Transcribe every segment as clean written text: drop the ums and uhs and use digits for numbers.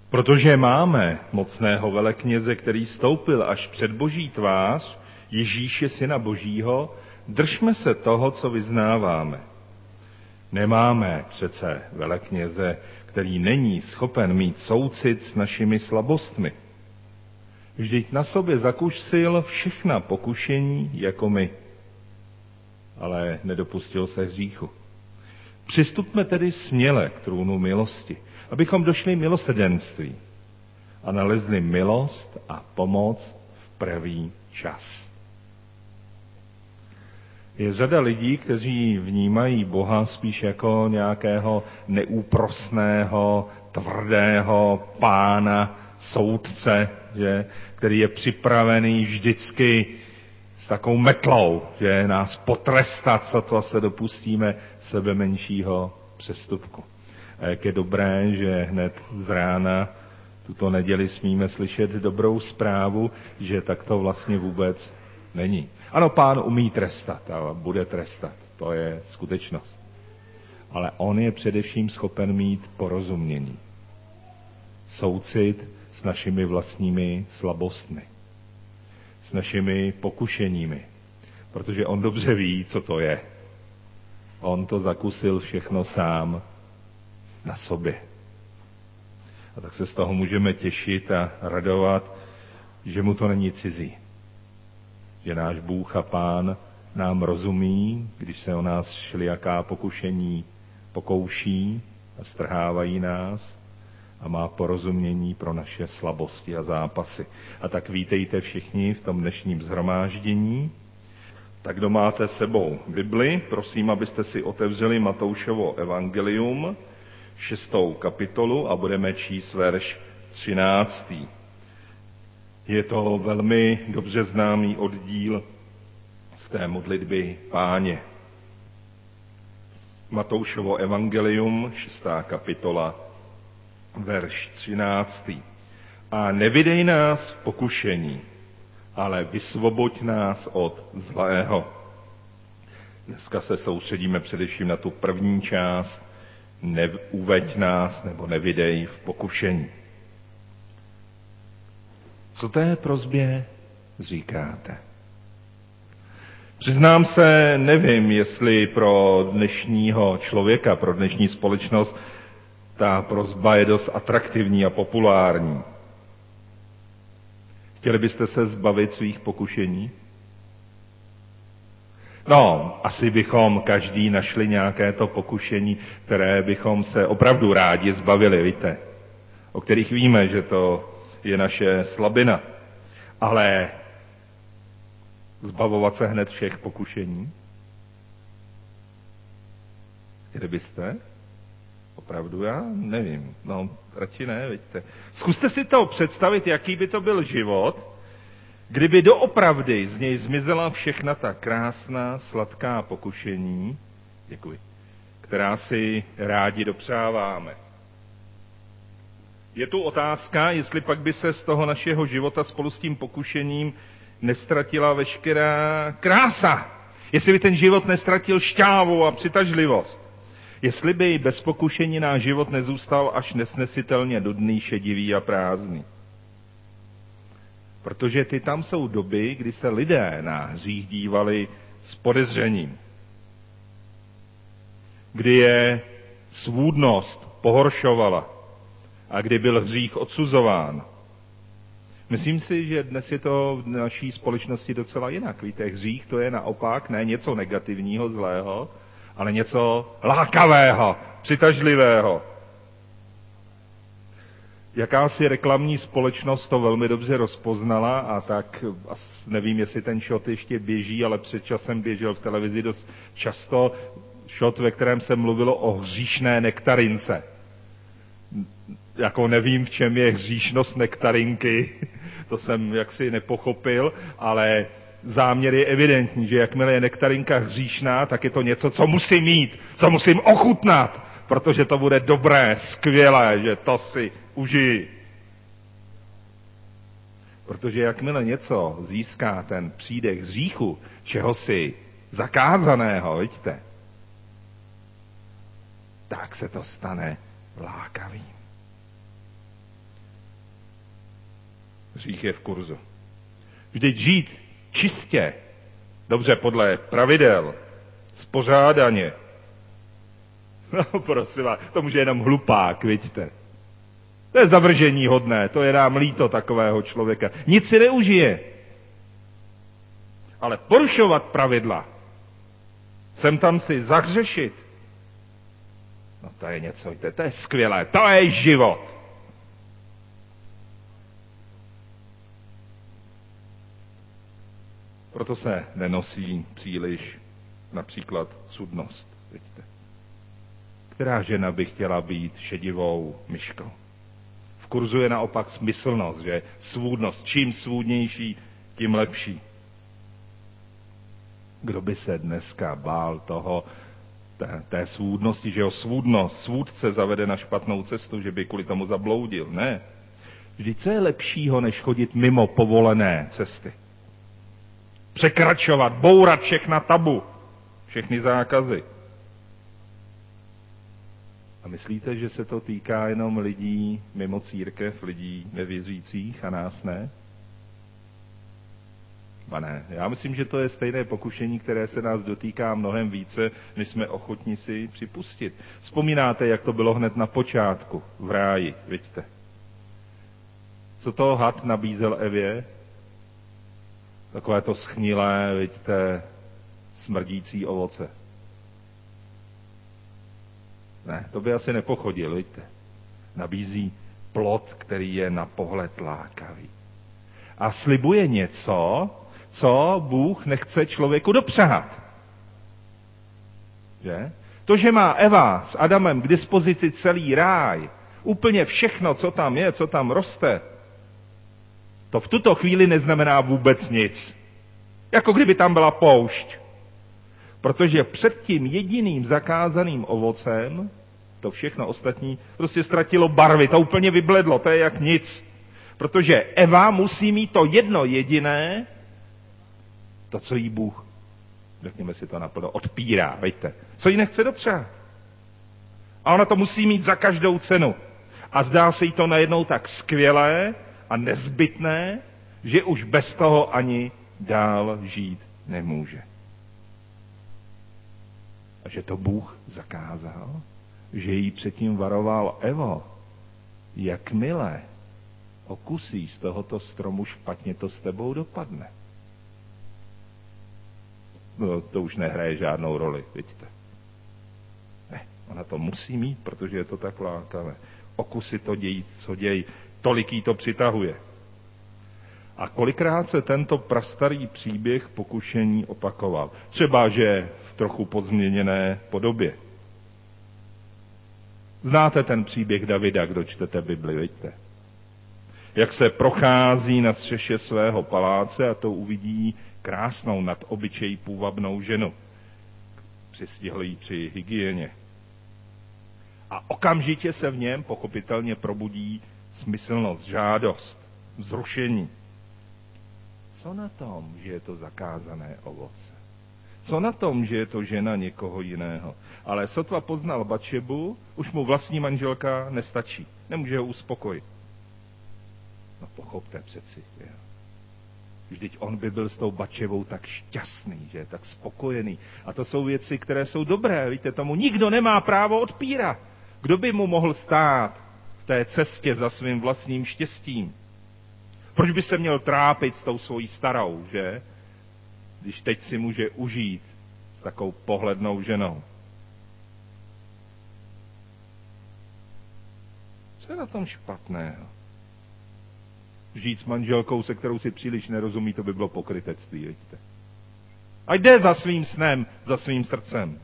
Protože máme mocného velekněze, který stoupil až před Boží tvář, Ježíše syna Božího, držme se toho, co vyznáváme. Nemáme přece velekněze, který není schopen mít soucit s našimi slabostmi. Vždyť na sobě zakusil všechna pokušení jako my, ale nedopustil se hříchu. Přistupme tedy směle k trůnu milosti, abychom došli milosrdenství a nalezli milost a pomoc v pravý čas. Je řada lidí, kteří vnímají Boha spíš jako nějakého neúprosného, tvrdého pána, soudce, že, který je připravený vždycky s takovou metlou, že nás potrestat, co to se dopustíme sebe menšího přestupku. A jak je dobré, že hned z rána tuto neděli smíme slyšet dobrou zprávu, že tak to vlastně vůbec není. Ano, Pán umí trestat a bude trestat, to je skutečnost. Ale on je především schopen mít porozumění. Soucit s našimi vlastními slabostmi, s našimi pokušeními, protože on dobře ví, co to je. On to zakusil všechno sám na sobě. A tak se z toho můžeme těšit a radovat, že mu to není cizí. Že náš Bůh a Pán nám rozumí, když se o nás všelijaká pokušení pokouší a strhávají nás a má porozumění pro naše slabosti a zápasy. A tak vítejte všichni v tom dnešním shromáždění. Tak kdo máte sebou Bibli, prosím, abyste si otevřeli Matoušovo evangelium, 6. kapitolu a budeme číst verš 13. Je to velmi dobře známý oddíl z té modlitby Páně. Matoušovo evangelium, 6. kapitola, verš 13. A nevydej nás v pokušení, ale vysvoboď nás od zlého. Dneska se soustředíme především na tu první část, neuveď nás nebo nevydej v pokušení. Co té prosbě říkáte? Přiznám se, nevím, jestli pro dnešního člověka, pro dnešní společnost ta prosba je dost atraktivní a populární. Chtěli byste se zbavit svých pokušení? No, asi bychom každý našli nějaké to pokušení, které bychom se opravdu rádi zbavili, víte, o kterých víme, že to je naše slabina. Ale zbavovat se hned všech pokušení? Chtěli byste? Opravdu já nevím. No, radši ne, vidíte. Zkuste si to představit, jaký by to byl život, kdyby doopravdy z něj zmizela všechna ta krásná, sladká pokušení, která si rádi dopřáváme. Je tu otázka, jestli pak by se z toho našeho života spolu s tím pokušením nestratila veškerá krása. Jestli by ten život nestratil šťávu a přitažlivost. Jestli by bez pokušení náš život nezůstal až nesnesitelně dudný, šedivý a prázdný. Protože tam jsou doby, kdy se lidé na hřích dívali s podezřením. Kdy je svůdnost pohoršovala a kdy byl hřích odsuzován. Myslím si, že dnes je to v naší společnosti docela jinak. Víte, hřích to je naopak ne něco negativního, zlého, ale něco lákavého, přitažlivého. Jakási reklamní společnost to velmi dobře rozpoznala a tak nevím, jestli ten shot ještě běží, ale před časem běžel v televizi dost často shot, ve kterém se mluvilo o hříšné nektarince. Jako nevím, v čem je hříšnost nektarinky, to jsem jaksi nepochopil, ale záměr je evidentní, že jakmile je nektarinka hříšná, tak je to něco, co musím mít, co musím ochutnat, protože to bude dobré, skvělé, že to si užiji. Protože jakmile něco získá ten přídech hříchu, čehosi zakázaného, vidíte, tak se to stane lákavým. hřích je v kurzu. Vždyť žít čistě, dobře podle pravidel, spořádaně, no prosím vás, to může jenom hlupák, vidíte. To je zavržení hodné, to je nám líto takového člověka. Nic si neužije. Ale porušovat pravidla, sem tam si zahřešit, no to je něco, to je skvělé, to je život. Proto se nenosí příliš například cudnost, vidíte. Která žena by chtěla být šedivou myškou? V kurzu je naopak smyslnost, že svůdnost, čím svůdnější, tím lepší. Kdo by se dneska bál toho, té svůdnosti, že svůdce zavede na špatnou cestu, že by kvůli tomu zabloudil? Ne. Vždyť co je lepšího, než chodit mimo povolené cesty? Překračovat, bourat všechna tabu, všechny zákazy. A myslíte, že se to týká jenom lidí mimo církev, lidí nevěřících a nás ne? A ne. Já myslím, že to je stejné pokušení, které se nás dotýká mnohem více, než jsme ochotni si připustit. Vzpomínáte, jak to bylo hned na počátku, v ráji, vidíte. Co to had nabízel Evě? Takové to schnilé, vidíte, smrdící ovoce. Ne, to by asi nepochodil, vidíte. Nabízí plod, který je na pohled lákavý. A slibuje něco, co Bůh nechce člověku dopřát. Že? To, že má Eva s Adamem k dispozici celý ráj, úplně všechno, co tam je, co tam roste, to v tuto chvíli neznamená vůbec nic. Jako kdyby tam byla poušť. Protože před tím jediným zakázaným ovocem to všechno ostatní prostě ztratilo barvy, to úplně vybledlo, to je jak nic. Protože Eva musí mít to jedno jediné, to, co jí Bůh, řekněme si to naplno, odpírá, veďte, co jí nechce dopřát. A ona to musí mít za každou cenu. A zdá se jí to najednou tak skvělé a nezbytné, že už bez toho ani dál žít nemůže. A že to Bůh zakázal, že jí předtím varoval: Evo, jakmile okusíš z tohoto stromu, špatně to s tebou dopadne. No, to už nehraje žádnou roli, vidíte. Ne, ona to musí mít, protože je to tak lákavé. Okusy to dějí, co dějí, tolik jí to přitahuje. A kolikrát se tento prastarý příběh pokušení opakoval. Třeba, že v trochu pozměněné podobě. Znáte ten příběh Davida, kdo čtete Bibli, vidíte? Jak se prochází na střeše svého paláce a to uvidí krásnou nad obyčej půvabnou ženu. Přistihl jí při hygieně. A okamžitě se v něm pochopitelně probudí smyslnost, žádost, vzrušení. Co na tom, že je to zakázané ovoce? Co na tom, že je to žena někoho jiného? Ale sotva poznal Batšebu, už mu vlastní manželka nestačí. Nemůže ho uspokojit. No pochopte přeci. Jo. Vždyť on by byl s tou Batšebou tak šťastný, že je tak spokojený. A to jsou věci, které jsou dobré. Víte, tomu nikdo nemá právo odpírat. Kdo by mu mohl stát v té cestě za svým vlastním štěstím? Proč by se měl trápit s tou svojí starou, že? Když teď si může užít s takovou pohlednou ženou. Co je na tom špatného? Žít s manželkou, se kterou si příliš nerozumí, to by bylo pokrytectví, vidíte. A jde za svým snem, za svým srdcem.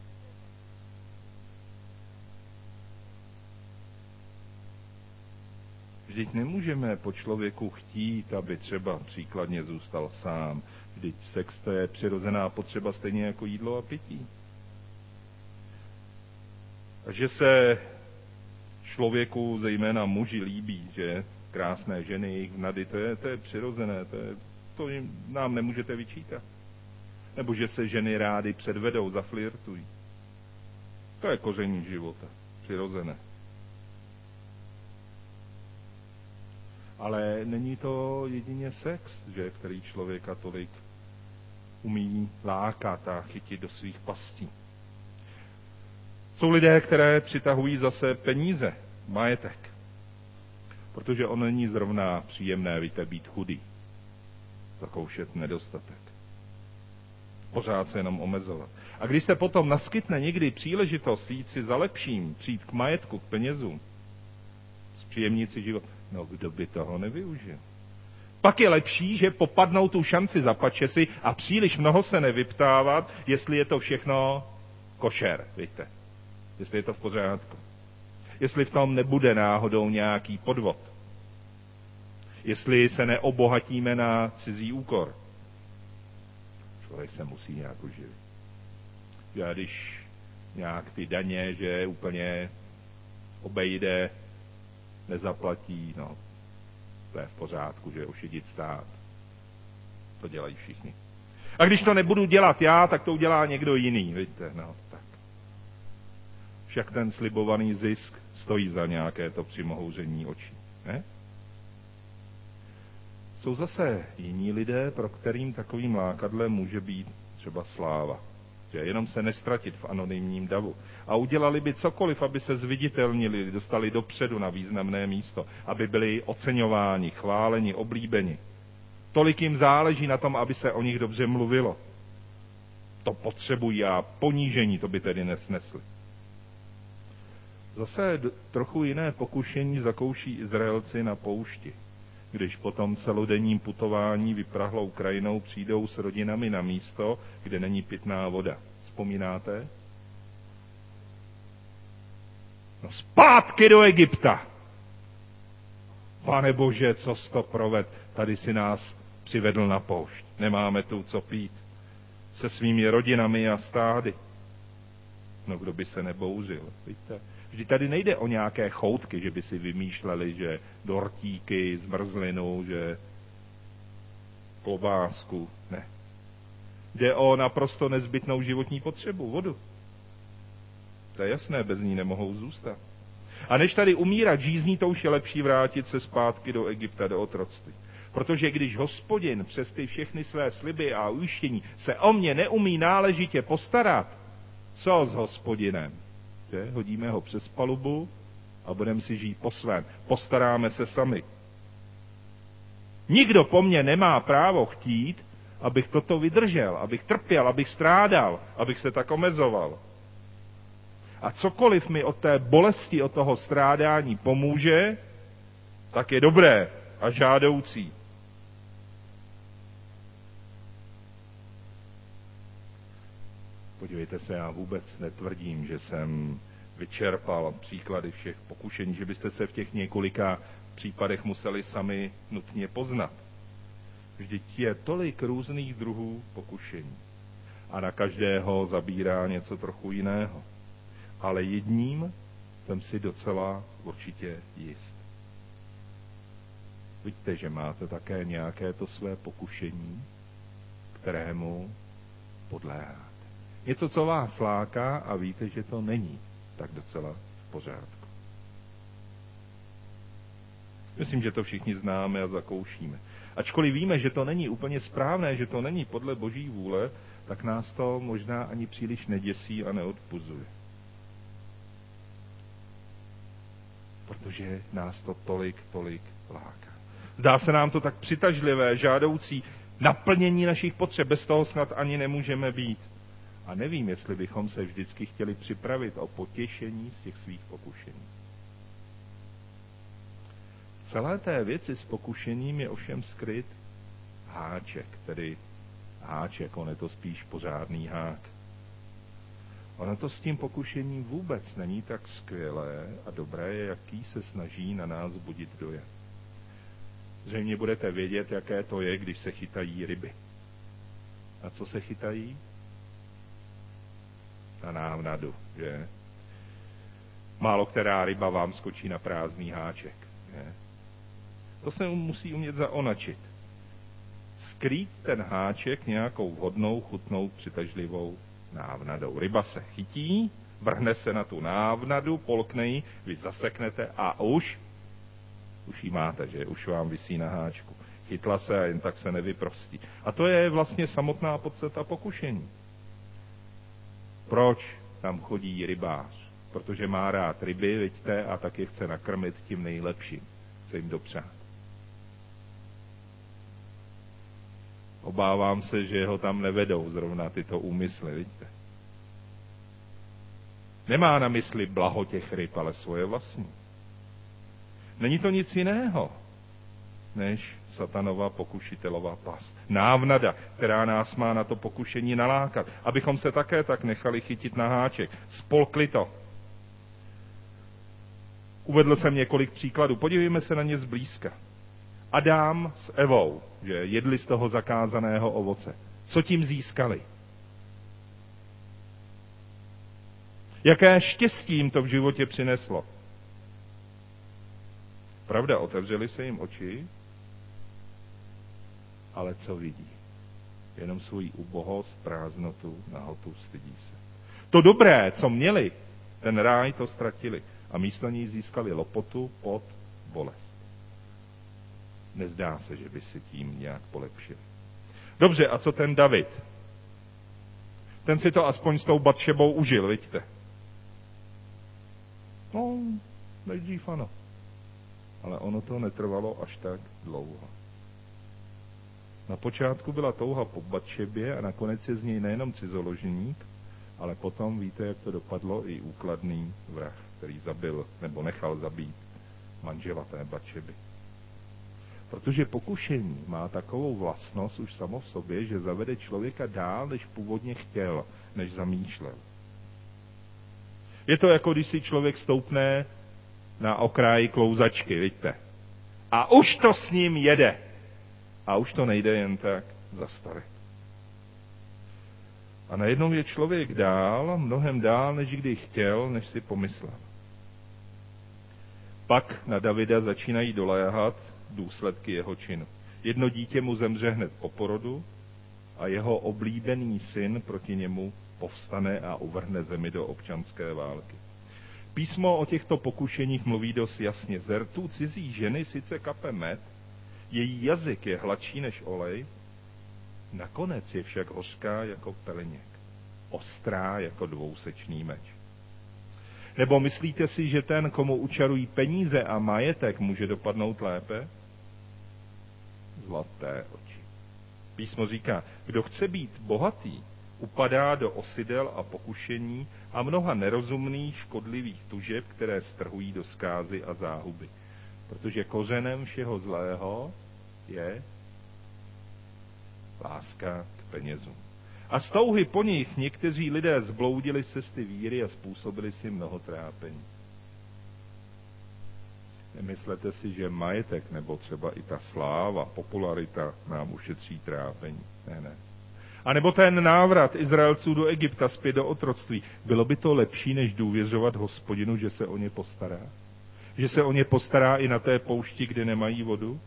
Vždyť nemůžeme po člověku chtít, aby třeba příkladně zůstal sám. Vždyť sex to je přirozená potřeba stejně jako jídlo a pití. A že se člověku, zejména muži, líbí, že krásné ženy, jejich vnady, to je přirozené, to nám nemůžete vyčítat. Nebo že se ženy rády předvedou, zaflirtují. To je koření života, přirozené. Ale není to jedině sex, že, který člověka tolik umí lákat a chytit do svých pastí. Jsou lidé, které přitahují zase peníze, majetek. Protože on není zrovna příjemné, víte, být chudý. Zakoušet nedostatek. Pořád se jenom omezovat. A když se potom naskytne někdy příležitost jít si za lepším, přijít k majetku, k penězům, zpříjemnit si život, no kdo by toho nevyužil? Pak je lepší, že popadnou tu šanci za pačesy a příliš mnoho se nevyptávat, jestli je to všechno košer, víte. Jestli je to v pořádku. Jestli v tom nebude náhodou nějaký podvod. Jestli se neobohatíme na cizí úkor. Člověk se musí nějak uživit. Já když nějak ty daně, že úplně obejde, nezaplatí, no, to je v pořádku, že ošidit stát. To dělají všichni. A když to nebudu dělat já, tak to udělá někdo jiný, víte, no, tak. Však ten slibovaný zisk stojí za nějaké to přimohouření očí, ne? Jsou zase jiní lidé, pro kterým takovým lákadlem může být třeba sláva. Že jenom se nestratit v anonymním davu. A udělali by cokoliv, aby se zviditelnili, dostali dopředu na významné místo, aby byli oceňováni, chváleni, oblíbeni. Tolik jim záleží na tom, aby se o nich dobře mluvilo. To potřebují a ponížení to by tedy nesnesli. Zase trochu jiné pokušení zakouší Izraelci na poušti, když po tom celodenním putování vyprahlou krajinou přijdou s rodinami na místo, kde není pitná voda. Vzpomínáte? No zpátky do Egypta! Pane Bože, co jsi to proved? Tady si nás přivedl na poušť. Nemáme tu co pít. Se svými rodinami a stády. No kdo by se nebouřil, víte? Vždyť tady nejde o nějaké choutky, že by si vymýšleli, že dortíky, zmrzlinu, že klobásku. Ne. Jde o naprosto nezbytnou životní potřebu, vodu. To je jasné, bez ní nemohou zůstat. A než tady umírat žízní, to už je lepší vrátit se zpátky do Egypta, do otroctví. Protože když Hospodin přes ty všechny své sliby a ujištění se o mě neumí náležitě postarat, co s Hospodinem? Že? Hodíme ho přes palubu a budeme si žít po svém. Postaráme se sami. Nikdo po mně nemá právo chtít, abych toto vydržel, abych trpěl, abych strádal, abych se tak omezoval. A cokoliv mi od té bolesti, od toho strádání pomůže, tak je dobré a žádoucí. Podívejte se, já vůbec netvrdím, že jsem vyčerpal příklady všech pokušení, že byste se v těch několika případech museli sami nutně poznat. Vždyť je tolik různých druhů pokušení. A na každého zabírá něco trochu jiného. Ale jedním jsem si docela určitě jist. Vidíte, že máte také nějaké to své pokušení, kterému podléháte. Něco, co vás láká a víte, že to není tak docela v pořádku. Myslím, že to všichni známe a zakoušíme. Ačkoliv víme, že to není úplně správné, že to není podle Boží vůle, tak nás to možná ani příliš neděsí a neodpuzuje. Protože nás to tolik láká. Zdá se nám to tak přitažlivé, žádoucí naplnění našich potřeb, bez toho snad ani nemůžeme být. A nevím, jestli bychom se vždycky chtěli připravit o potěšení z těch svých pokušení. V celé té věci s pokušením je ovšem skryt háček, tedy háček, on je to spíš pořádný hák. Ono to s tím pokušením vůbec není tak skvělé a dobré, jaký se snaží na nás budit dojem. Zřejmě budete vědět, jaké to je, když se chytají ryby. A co se chytají? Na návnadu, že? Málo která ryba vám skočí na prázdný háček. Že? To se musí umět zaonačit. Skrýt ten háček nějakou vhodnou, chutnou, přitažlivou návnadou. Ryba se chytí, vrhne se na tu návnadu, polkne ji, vy zaseknete a už Už ji máte, že? Už vám visí na háčku. Chytla se a jen tak se nevyprostí. A to je vlastně samotná podstata pokušení. Proč tam chodí rybář? Protože má rád ryby, vidíte, a tak je chce nakrmit tím nejlepším. Chce jim dopřát. Obávám se, že ho tam nevedou zrovna tyto úmysly, vidíte. Nemá na mysli blaho těch ryb, ale svoje vlastní. Není to nic jiného, než satanova pokušitelová past. Návnada, která nás má na to pokušení nalákat, abychom se také tak nechali chytit na háček. Spolkli to. Uvedl jsem několik příkladů, podívejme se na ně zblízka. Adam s Evou, že jedli z toho zakázaného ovoce. Co tím získali? Jaké štěstí jim to v životě přineslo? Pravda, otevřeli se jim oči, ale co vidí? Jenom svoji ubohost, prázdnotu, nahotu, stydí se. To dobré, co měli, ten ráj to ztratili a místo ní získali lopotu, pot, bolest. Nezdá se, že by si tím nějak polepšili. Dobře, a co ten David? Ten si to aspoň s tou Batšebou užil, vidíte? No, nejdřív ano. Ale ono to netrvalo až tak dlouho. Na počátku byla touha po Batšebě a nakonec je z něj nejenom cizoložník, ale potom víte, jak to dopadlo, i úkladný vrah, který zabil nebo nechal zabít manžela té Batšeby. Protože pokušení má takovou vlastnost už samo v sobě, že zavede člověka dál, než původně chtěl, než zamýšlel. Je to jako když si člověk stoupne na okraj klouzačky, vidíte. A už to s ním jede. A už to nejde jen tak zastavit. A najednou je člověk dál, mnohem dál, než kdy chtěl, než si pomyslel. Pak na Davida začínají doléhat důsledky jeho činu. Jedno dítě mu zemře hned po porodu a jeho oblíbený syn proti němu povstane a uvrhne zemi do občanské války. Písmo o těchto pokušeních mluví dost jasně. Z rtů cizí ženy sice kape med, její jazyk je hladší než olej, nakonec je však hořká jako peleněk, ostrá jako dvousečný meč. Nebo myslíte si, že ten, komu učarují peníze a majetek, může dopadnout lépe? Zlaté oči. Písmo říká, kdo chce být bohatý, upadá do osidel a pokušení a mnoha nerozumných, škodlivých tužeb, které strhují do zkázy a záhuby. Protože kořenem všeho zlého je láska k penězům. A z touhy po nich někteří lidé zbloudili z cesty víry a způsobili si mnoho trápení. Nemyslete si, že majetek nebo třeba i ta sláva, popularita nám ušetří trápení. Ne. A nebo ten návrat Izraelců do Egypta zpět do otroctví. Bylo by to lepší, než důvěřovat Hospodinu, že se o ně postará? Že se o ně postará i na té poušti, kde nemají vodu?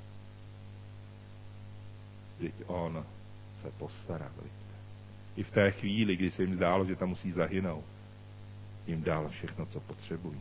Vždyť on se postará. I v té chvíli, kdy se jim zdálo, že tam musí zahynout, jim dal všechno, co potřebují.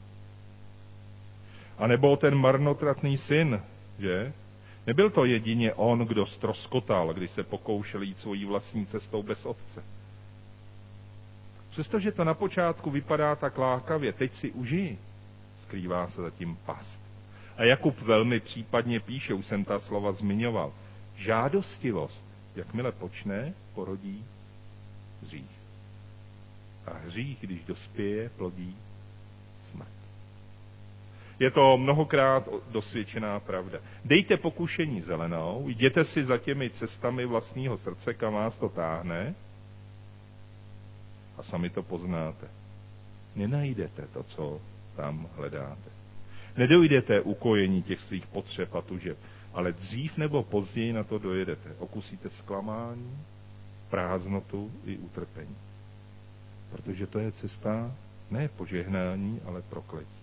A nebo ten marnotratný syn, že? Nebyl to jedině on, kdo ztroskotal, když se pokoušel jít svojí vlastní cestou bez otce. Přestože to na počátku vypadá tak lákavě, teď si užij, skrývá se zatím past. A Jakub velmi případně píše, už jsem ta slova zmiňoval, žádostivost, jakmile počne, porodí hřích. A hřích, když dospěje, plodí smrt. Je to mnohokrát dosvědčená pravda. Dejte pokušení zelenou, jděte si za těmi cestami vlastního srdce, kam vás to táhne a sami to poznáte. Nenajdete to, co tam hledáte. Nedojdete ukojení těch svých potřeb a tužeb, ale dřív nebo později na to dojedete. Okusíte zklamání, prázdnotu i utrpení. Protože to je cesta ne požehnání, ale prokletí.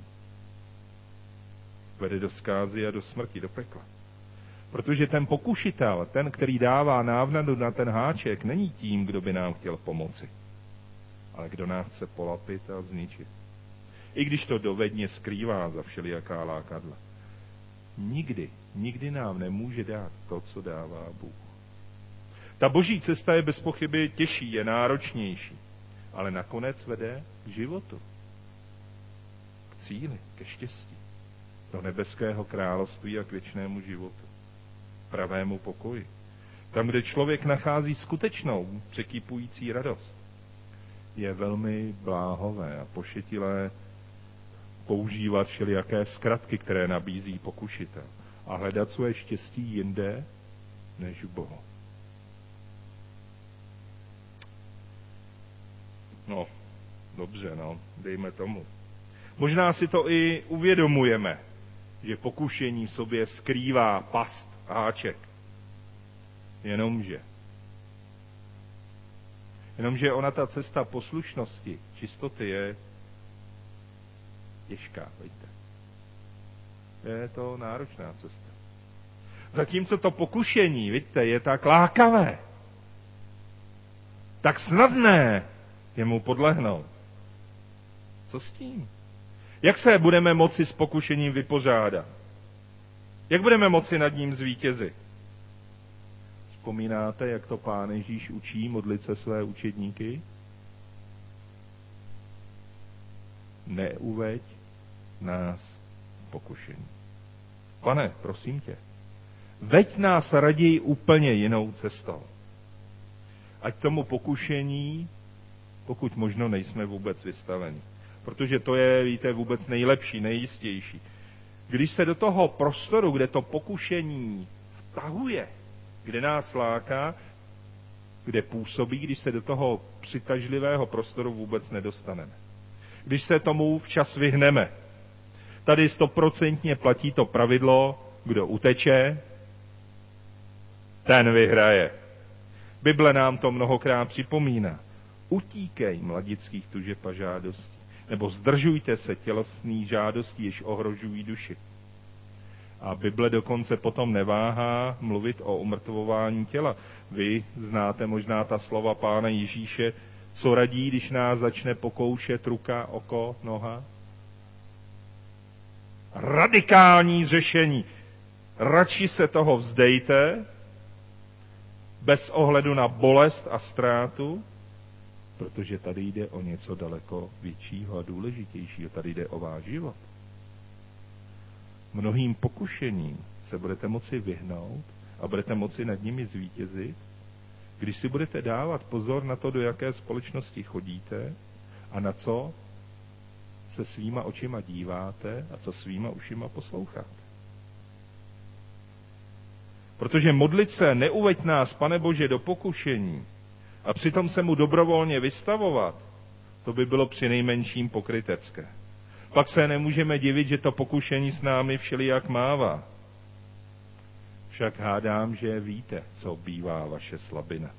Vede do zkázy a do smrti, do pekla. Protože ten pokušitel, ten, který dává návnadu na ten háček, není tím, kdo by nám chtěl pomoci, ale kdo nás chce polapit a zničit. I když to dovedně skrývá za všelijaká lákadla. nikdy nám nemůže dát to, co dává Bůh. Ta boží cesta je bez pochyby těžší, je náročnější, ale nakonec vede k životu, k cíli, ke štěstí, do nebeského království a k věčnému životu, pravému pokoji. Tam, kde člověk nachází skutečnou, překypující radost, je velmi bláhové a pošetilé používat všelijaké zkratky, které nabízí pokušitel, a hledat své štěstí jinde než v Bohu. No, dobře, dejme tomu. Možná si to i uvědomujeme, že pokušení v sobě skrývá past a háček. Jenomže ona ta cesta poslušnosti, čistoty je těžká, víte. Je to náročná cesta. Zatímco to pokušení, víte, je tak lákavé, tak snadné je mu podlehnout. Co s tím? Jak se budeme moci s pokušením vypořádat? Jak budeme moci nad ním zvítězit? Vzpomínáte, jak to Pán Ježíš učí modlit se své učedníky? Neuveď nás v pokušení. Pane, prosím tě, veď nás raději úplně jinou cestou. Ať tomu pokušení, pokud možno, nejsme vůbec vystaveni. Protože to je, víte, vůbec nejlepší, nejjistější. Když se do toho prostoru, kde to pokušení vtahuje, kde nás láká, kde působí, když se do toho přitažlivého prostoru vůbec nedostaneme. Když se tomu včas vyhneme. Tady 100% platí to pravidlo, kdo uteče, ten vyhraje. Bible nám to mnohokrát připomíná. Utíkej mladických tužeb a žádostí, nebo zdržujte se tělesných žádostí, jež ohrožují duši. A Bible dokonce potom neváhá mluvit o umrtvování těla. Vy znáte možná ta slova Pána Ježíše, co radí, když nás začne pokoušet ruka, oko, noha? Radikální řešení. Radši se toho vzdejte, bez ohledu na bolest a ztrátu, protože tady jde o něco daleko většího a důležitějšího. Tady jde o váš život. Mnohým pokušením se budete moci vyhnout a budete moci nad nimi zvítězit, když si budete dávat pozor na to, do jaké společnosti chodíte a na co se svýma očima díváte a co svýma ušima posloucháte. Protože modlit se, neuveď nás, Pane Bože, do pokušení a přitom se mu dobrovolně vystavovat, to by bylo přinejmenším pokrytecké. Pak se nemůžeme divit, že to pokušení s námi všelijak mává. Však hádám, že víte, co bývá vaše slabina.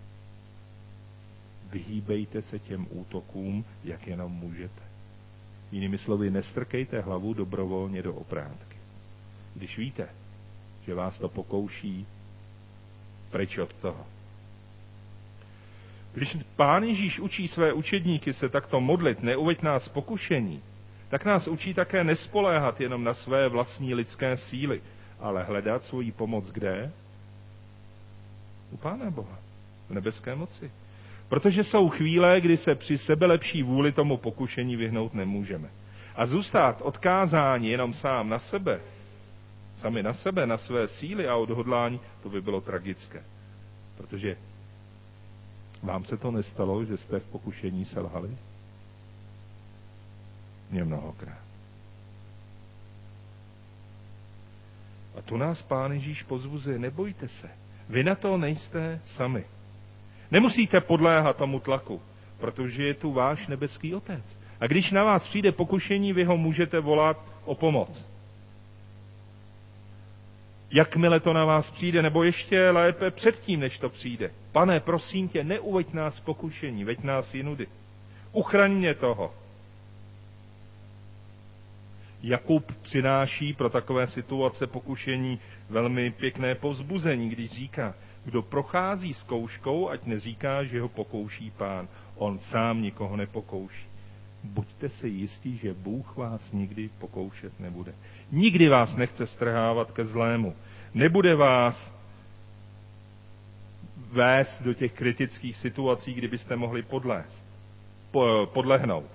Vyhýbejte se těm útokům, jak jenom můžete. Jinými slovy, nestrkejte hlavu dobrovolně do oprátky. Když víte, že vás to pokouší, pryč od toho. Když Pán Ježíš učí své učedníky se takto modlit, neuveď nás pokušení, tak nás učí také nespoléhat jenom na své vlastní lidské síly, ale hledat svoji pomoc kde? U Pána Boha, v nebeské moci. Protože jsou chvíle, kdy se při sebelepší vůli tomu pokušení vyhnout nemůžeme. A zůstat odkázání jenom sami na sebe, na své síly a odhodlání, to by bylo tragické. Protože vám se to nestalo, že jste v pokušení selhali? Mně mnohokrát. A tu nás Pán Ježíš pozbuzuje, nebojte se, vy na to nejste sami. Nemusíte podléhat tomu tlaku, protože je tu váš nebeský Otec. A když na vás přijde pokušení, vy ho můžete volat o pomoc. Jakmile to na vás přijde, nebo ještě lépe předtím, než to přijde. Pane, prosím tě, neuveď nás pokušení, veď nás jinudy. Uchraň mě toho. Jakub přináší pro takové situace pokušení velmi pěkné povzbuzení, když říká, kdo prochází zkouškou, ať neříká, že ho pokouší Pán. On sám nikoho nepokouší. buďte si jistí, že Bůh vás nikdy pokoušet nebude. Nikdy vás nechce strhávat ke zlému. Nebude vás vést do těch kritických situací, kdy byste mohli podlehnout.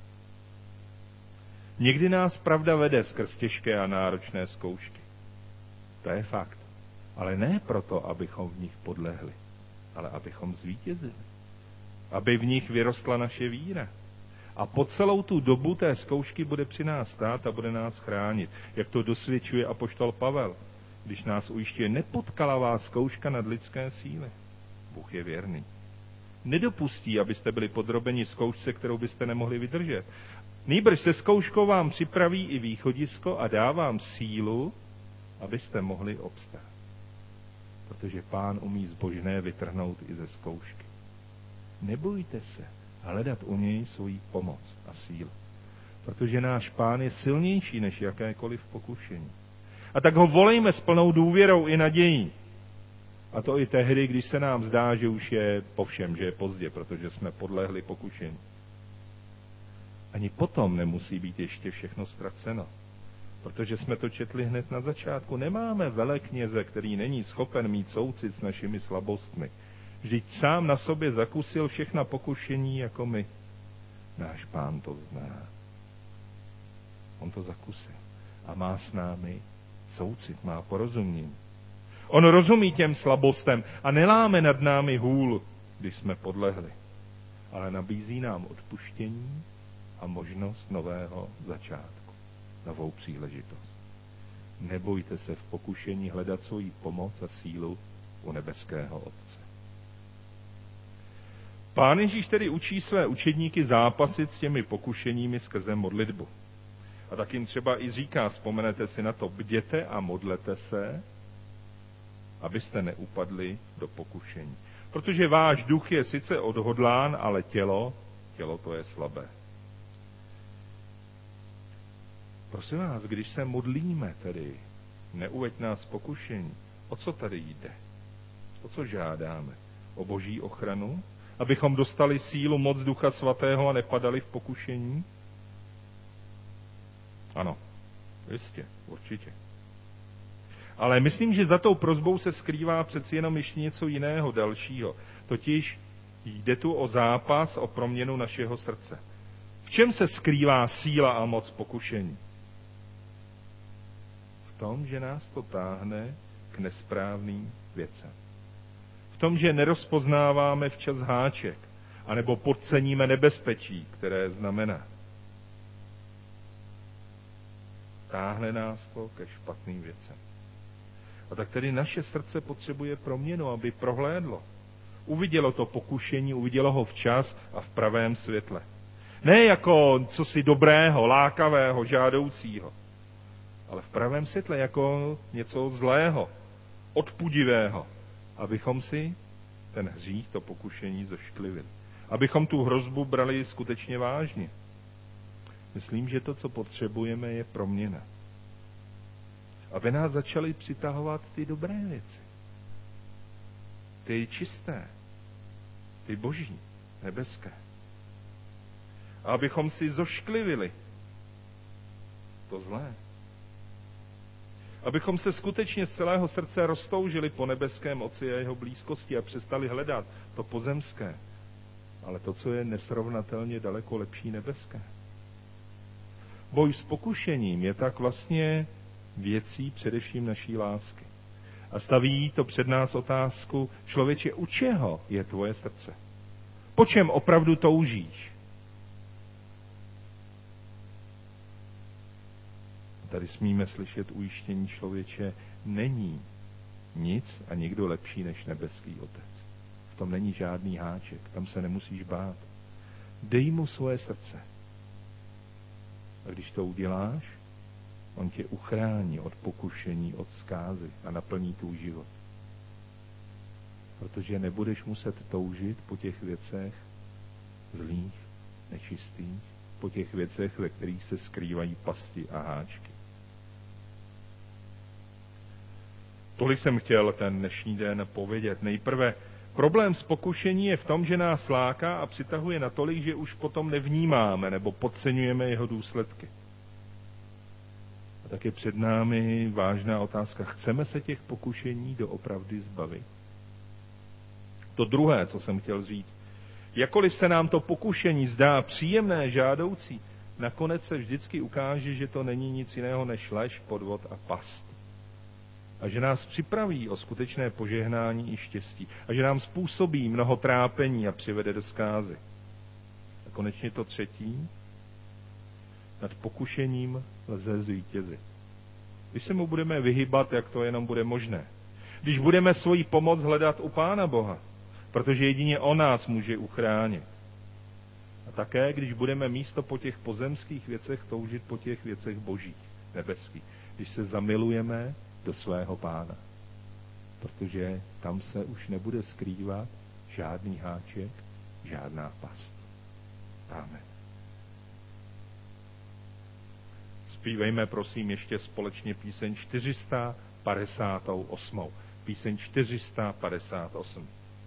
Někdy nás pravda vede skrz těžké a náročné zkoušky. To je fakt. Ale ne proto, abychom v nich podlehli, ale abychom zvítězili. Aby v nich vyrostla naše víra. A po celou tu dobu té zkoušky bude při nás stát a bude nás chránit. Jak to dosvědčuje apoštol Pavel, když nás ujišťuje, nepotkala vás zkouška nad lidské síly. Bůh je věrný. Nedopustí, abyste byli podrobeni zkoušce, kterou byste nemohli vydržet. Nýbrž se zkouškou vám připraví i východisko a dá vám sílu, abyste mohli obstát. Protože Pán umí zbožné vytrhnout i ze zkoušky. Nebojte se hledat u něj svoji pomoc a sílu. Protože náš Pán je silnější než jakékoliv pokušení. A tak ho volejme s plnou důvěrou i nadějí. A to i tehdy, když se nám zdá, že už je po všem, že je pozdě, protože jsme podlehli pokušení. Ani potom nemusí být ještě všechno ztraceno. Protože jsme to četli hned na začátku. Nemáme velekněze, který není schopen mít soucit s našimi slabostmi. Vždyť sám na sobě zakusil všechna pokušení jako my. Náš Pán to zná. On to zakusil. A má s námi soucit, má porozumění. On rozumí těm slabostem a neláme nad námi hůl, když jsme podlehli. Ale nabízí nám odpuštění a možnost nového začátku. Novou příležitost. Nebojte se v pokušení hledat svoji pomoc a sílu u nebeského Otce. Pán Ježíš tedy učí své učedníky zápasit s těmi pokušeními skrze modlitbu. A tak jim třeba i říká, vzpomenete si na to, bděte a modlete se, abyste neupadli do pokušení. Protože váš duch je sice odhodlán, ale tělo to je slabé. Prosím vás, když se modlíme tedy, neuveď nás pokušení, o co tady jde? O co žádáme? O Boží ochranu? Abychom dostali sílu, moc Ducha Svatého a nepadali v pokušení? Ano, jistě, určitě. Ale myslím, že za tou prosbou se skrývá přeci jenom ještě něco jiného, dalšího. Totiž jde tu o zápas, o proměnu našeho srdce. V čem se skrývá síla a moc pokušení? V tom, že nás to táhne k nesprávným věcem. V tom, že nerozpoznáváme včas háček, anebo podceníme nebezpečí, které znamená. Táhne nás to ke špatným věcem. A tak tedy naše srdce potřebuje proměnu, aby prohlédlo. Uvidělo to pokušení, uvidělo ho včas a v pravém světle. Ne jako cosi dobrého, lákavého, žádoucího, ale v pravém světle jako něco zlého, odpudivého, abychom si ten hřích, to pokušení zošklivili. Abychom tu hrozbu brali skutečně vážně. Myslím, že to, co potřebujeme, je proměna. Aby nás začaly přitahovat ty dobré věci. Ty čisté. Ty boží, nebeské. A abychom si zošklivili to zlé. Abychom se skutečně z celého srdce roztoužili po nebeském Otci a jeho blízkosti a přestali hledat to pozemské, ale to, co je nesrovnatelně daleko lepší nebeské. Boj s pokušením je tak vlastně věcí především naší lásky. A staví to před nás otázku, člověče, u čeho je tvoje srdce? Po čem opravdu toužíš? Tady smíme slyšet ujištění, člověče, není nic a nikdo lepší než nebeský Otec. V tom není žádný háček, tam se nemusíš bát. Dej mu svoje srdce. A když to uděláš, on tě uchrání od pokušení, od zkázy a naplní tvůj život. Protože nebudeš muset toužit po těch věcech zlých, nečistých, po těch věcech, ve kterých se skrývají pasti a háčky. Tolik jsem chtěl ten dnešní den povědět. Nejprve Problém s pokušení je v tom, že nás láká a přitahuje natolik, že už potom nevnímáme nebo podceňujeme jeho důsledky. A tak je před námi vážná otázka. Chceme se těch pokušení doopravdy zbavit? To druhé, co jsem chtěl říct. Jakkoliv se nám to pokušení zdá příjemné, žádoucí, nakonec se vždycky ukáže, že to není nic jiného než lež, podvod a past. A že nás připraví o skutečné požehnání i štěstí. A že nám způsobí mnoho trápení a přivede do zkázy. A konečně to třetí. Nad pokušením lze zvítězit. Když se mu budeme vyhybat, jak to jenom bude možné. Když budeme svoji pomoc hledat u Pána Boha, protože jedině on nás může uchránit. A také, když budeme místo po těch pozemských věcech toužit po těch věcech božích, nebeských. Když se zamilujeme do svého Pána. Protože tam se už nebude skrývat žádný háček, žádná past. Amen. Zpívejme, prosím, ještě společně píseň 458. Píseň 458.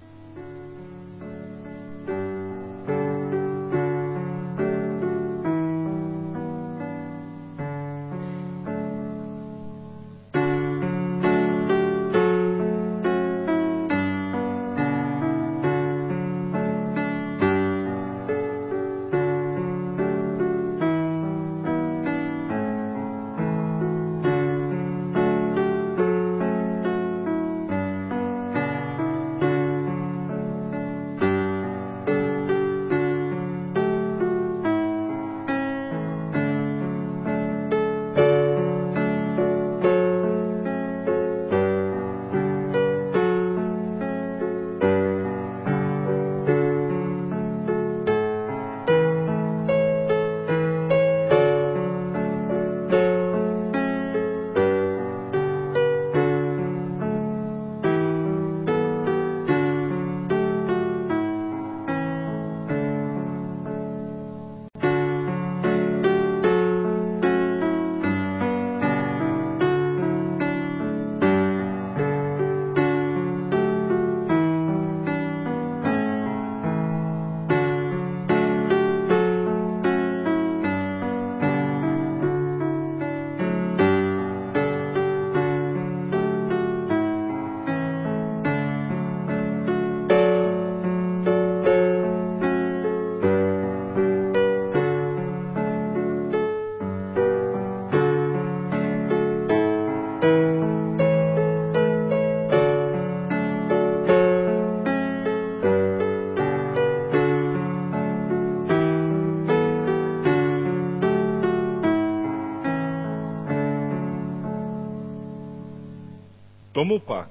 Tomu pak,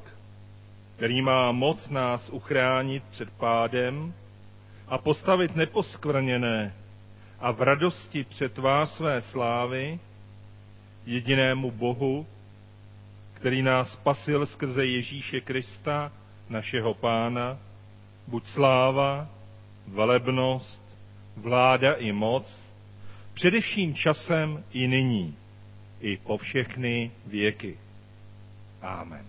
který má moc nás uchránit před pádem a postavit neposkvrněné a v radosti před tvář své slávy, jedinému Bohu, který nás spasil skrze Ježíše Krista, našeho Pána, buď sláva, velebnost, vláda i moc, především časem i nyní, i po všechny věky. Amen.